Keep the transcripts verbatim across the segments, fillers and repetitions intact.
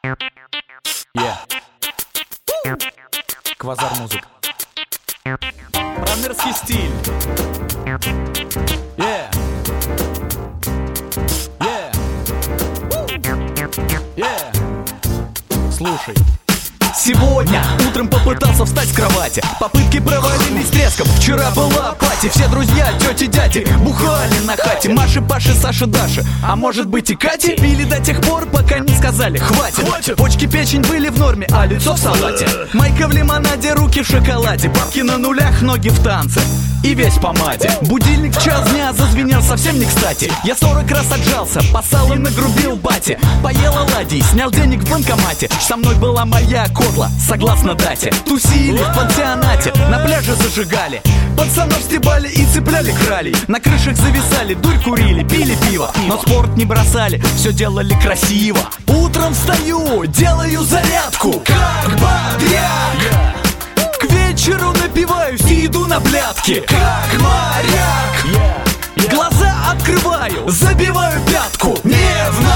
Yeah. Квазар музыка. Пронырский стиль. Yeah. Yeah. Yeah. Слушай. Сегодня утром попытался встать с кровати. Попытки провалились треском. Вчера была пати. Все друзья, тети, дяди бухали на хате. Маши, Паши, Саши, Даши, а может быть и Кати. Пили до тех пор, пока не сказали хватит, хватит. Почки, печень были в норме, а лицо в салате. Майка в лимонаде, руки в шоколаде. Бабки на нулях, ноги в танце и весь в помаде. Будильник в час дня зазвенел совсем не кстати. Я сорок раз отжался, посал и нагрубил бати. Поел оладий, снял денег в банкомате. Со мной была моя котла, согласно дате. Тусили в пансионате, на пляже зажигали. Пацанов стебали и цепляли крали. На крышах зависали, дурь курили, пили пиво. Но спорт не бросали, все делали красиво. Утром встаю, делаю зарядку, как бодряк. К вечеру напиваюсь и иду на блядки, как моряк. Глаза открываю, забиваю пятку, не в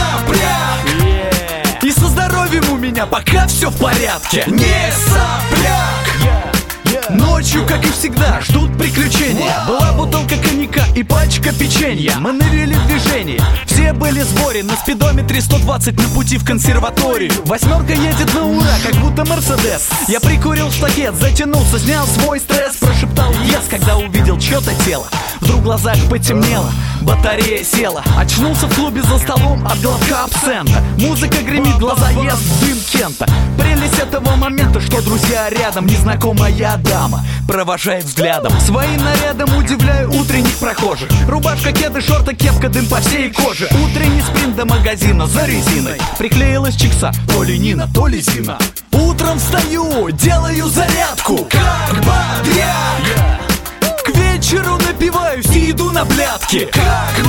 напряг. И со здоровьем у меня пока все в порядке, не сопляк. Ночью, как и всегда, ждут приключения. Была бутылка коньяка и пачка печенья. Мы ныряли в движении, все были в сборе. На спидометре сто двадцать на пути в консерваторию. Восьмерка едет на ура, как будто Мерседес. Я прикурил штакет, затянулся, снял свой стресс. Прошептал yes, когда увидел чье-то тело. Вдруг в глазах потемнело, батарея села. Очнулся в клубе за столом от глотка абсента. Музыка гремит, глаза ест дым Кента. Прелесть этого момента, что друзья рядом. Незнакомая дама провожает взглядом. Своим нарядом удивляю утренних прохожих. Рубашка, кеды, шорты, кепка, дым по всей коже. Утренний спринт до магазина за резиной. Приклеилась чикса, то ли Нина, то ли Зина. Утром встаю, делаю зарядку, как бодряк. К вечеру напиваюсь и иду на блядки, как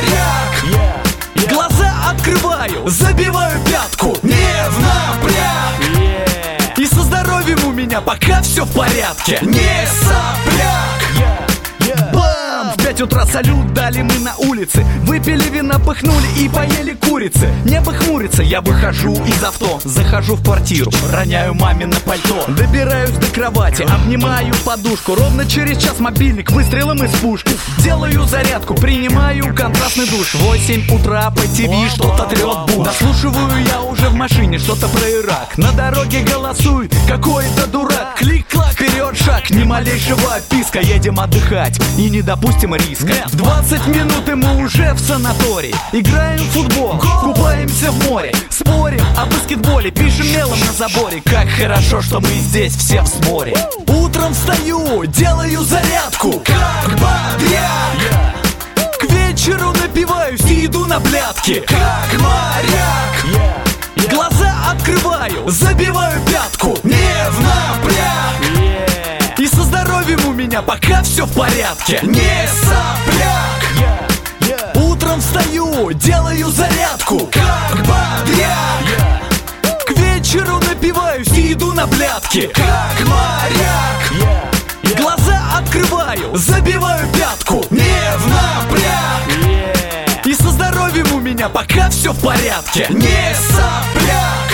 моряк. Глаза открываю, забиваю пятку, не в напряг. И со здоровьем у меня пока все в порядке, не сопляк. Бам! В пять утра салют дали мы на улице. Выпили вина, пыхнули и поели курицы. Небо хмурится, я выхожу из авто. Захожу в квартиру, роняю маме на пальто. Добираюсь до кровати, обнимаю подушку. Ровно через час мобильник выстрелом из пушки. Делаю зарядку, принимаю контрастный душ. Восемь утра по ТВ что-то трет буш. Дослушиваю я уже в машине что-то про Ирак. На дороге голосует какой-то дурак. Клик-клак, вперед шаг, ни малейшего писка. Едем отдыхать и не допустим риска. В двадцать минут и мы уже в санатории. Играем в футбол, купаемся в море. Спорим о баскетболе, пишем мелом на заборе. Как хорошо, что мы здесь все в сборе. Утром встаю, делаю зарядку, как бодряк. К вечеру напиваюсь и иду на блядки, как моряк. Глаза открываю, забиваю пятку, не в напряг. И со здоровьем у меня пока все в порядке, не сопляк. Утром встаю, делаю зарядку, как бодряк. К вечеру напиваюсь и иду на блядки, как моряк. Глаза открываю, забиваю пятку, не в напряг. И со здоровьем у меня пока все в порядке, не сопляк.